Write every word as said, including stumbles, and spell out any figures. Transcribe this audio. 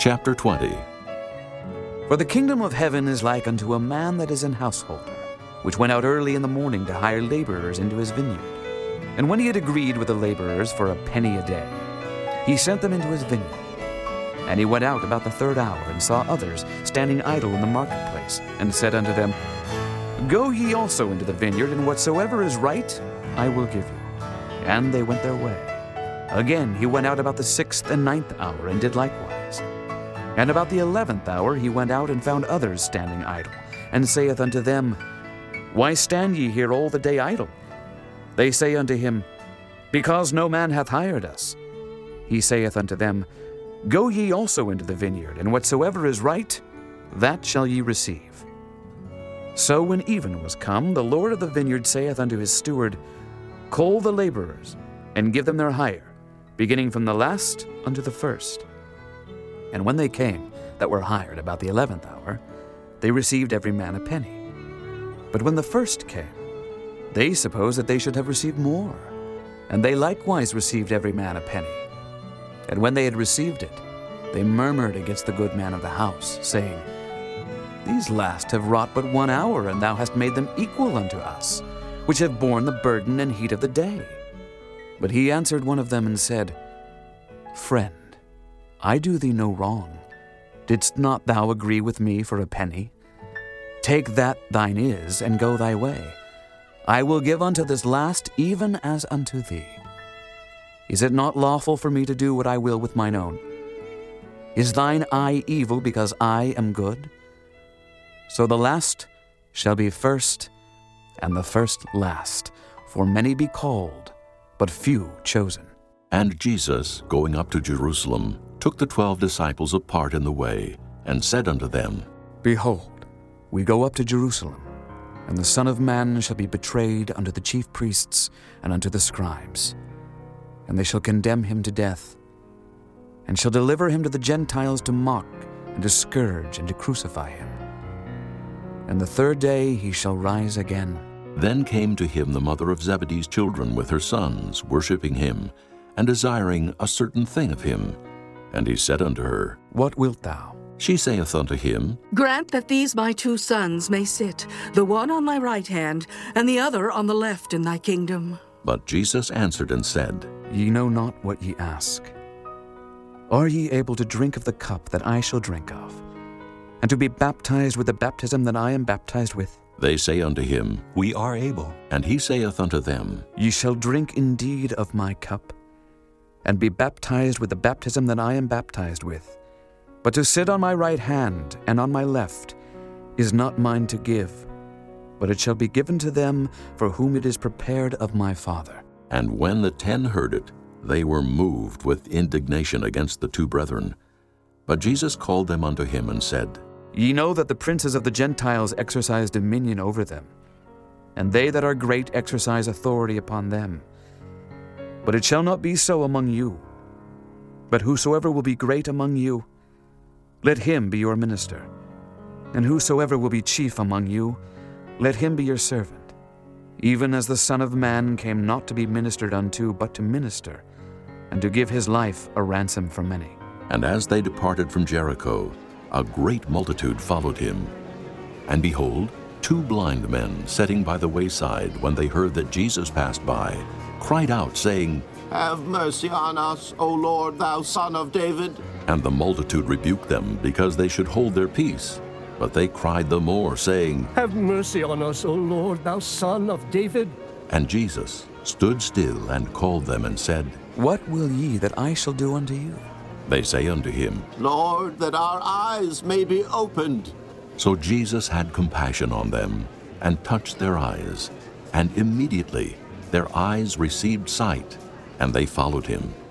Chapter twenty. For the kingdom of heaven is like unto a man that is an householder, which went out early in the morning to hire laborers into his vineyard. And when he had agreed with the laborers for a penny a day, he sent them into his vineyard. And he went out about the third hour, and saw others standing idle in the marketplace, and said unto them, Go ye also into the vineyard, and whatsoever is right I will give you. And they went their way. Again he went out about the sixth and ninth hour, and did likewise. And about the eleventh hour he went out, and found others standing idle, and saith unto them, Why stand ye here all the day idle? They say unto him, Because no man hath hired us. He saith unto them, Go ye also into the vineyard, and whatsoever is right, that shall ye receive. So when even was come, the Lord of the vineyard saith unto his steward, Call the laborers, and give them their hire, beginning from the last unto the first. And when they came that were hired about the eleventh hour, they received every man a penny. But when the first came, they supposed that they should have received more, and they likewise received every man a penny. And when they had received it, they murmured against the good man of the house, saying, These last have wrought but one hour, and thou hast made them equal unto us, which have borne the burden and heat of the day. But he answered one of them and said, Friend, I do thee no wrong. Didst not thou agree with me for a penny? Take that thine is, and go thy way. I will give unto this last even as unto thee. Is it not lawful for me to do what I will with mine own? Is thine eye evil because I am good? So the last shall be first, and the first last. For many be called, but few chosen. And Jesus, going up to Jerusalem, took the twelve disciples apart in the way, and said unto them, Behold, we go up to Jerusalem, and the Son of Man shall be betrayed unto the chief priests and unto the scribes. And they shall condemn him to death, and shall deliver him to the Gentiles to mock, and to scourge, and to crucify him. And the third day he shall rise again. Then came to him the mother of Zebedee's children with her sons, worshipping him, and desiring a certain thing of him. And he said unto her, What wilt thou? She saith unto him, Grant that these my two sons may sit, the one on thy right hand, and the other on the left in thy kingdom. But Jesus answered and said, Ye know not what ye ask. Are ye able to drink of the cup that I shall drink of, and to be baptized with the baptism that I am baptized with? They say unto him, We are able. And he saith unto them, Ye shall drink indeed of my cup, and be baptized with the baptism that I am baptized with. But to sit on my right hand and on my left is not mine to give, but it shall be given to them for whom it is prepared of my Father. And when the ten heard it, they were moved with indignation against the two brethren. But Jesus called them unto him and said, Ye know that the princes of the Gentiles exercise dominion over them, and they that are great exercise authority upon them. But it shall not be so among you. But whosoever will be great among you, let him be your minister. And whosoever will be chief among you, let him be your servant. Even as the Son of Man came not to be ministered unto, but to minister, and to give his life a ransom for many. And as they departed from Jericho, a great multitude followed him. And behold, two blind men sitting by the wayside, when they heard that Jesus passed by, cried out, saying, Have mercy on us, O Lord, thou Son of David. And the multitude rebuked them, because they should hold their peace. But they cried the more, saying, Have mercy on us, O Lord, thou Son of David. And Jesus stood still and called them and said, What will ye that I shall do unto you? They say unto him, Lord, that our eyes may be opened. So Jesus had compassion on them, and touched their eyes. And immediately their eyes received sight, and they followed him.